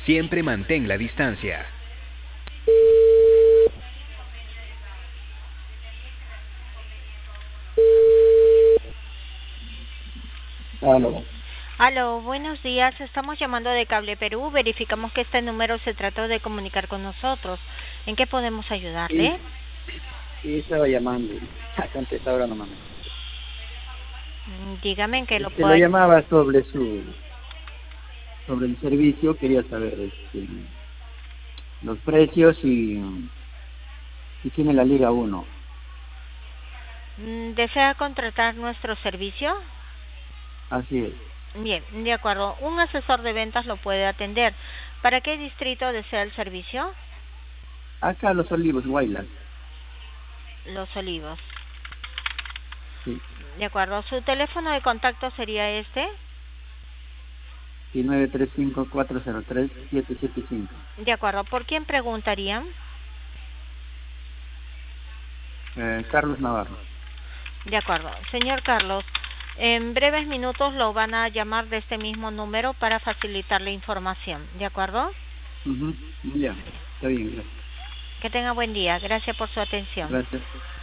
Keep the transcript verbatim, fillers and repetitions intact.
Siempre mantén la distancia. Aló. Aló, buenos días. Estamos llamando de Cable Perú. Verificamos que este número se trató de comunicar con nosotros. ¿En qué podemos ayudarle? Sí, sí, estaba llamando. Ha contestado ahora nomás. Mm, Dígame en qué lo Este, lo puedo... llamaba sobre su, sobre el servicio. Quería saber este, los precios y si tiene la Liga uno. Mm, ¿Desea contratar nuestro servicio? Así es. Bien, de acuerdo. Un asesor de ventas lo puede atender. ¿Para qué distrito desea el servicio? Acá Los Olivos, Guaylas. Los Olivos. Sí. De acuerdo. ¿Su teléfono de contacto sería este? Y nueve tres cinco, cuatro cero tres, siete siete cinco. De acuerdo. ¿Por quién preguntarían? Eh, Carlos Navarro. De acuerdo. Señor Carlos, en breves minutos lo van a llamar de este mismo número para facilitarle información. ¿De acuerdo? Ujú. Ya, está bien, gracias. Que tenga buen día. Gracias por su atención. Gracias.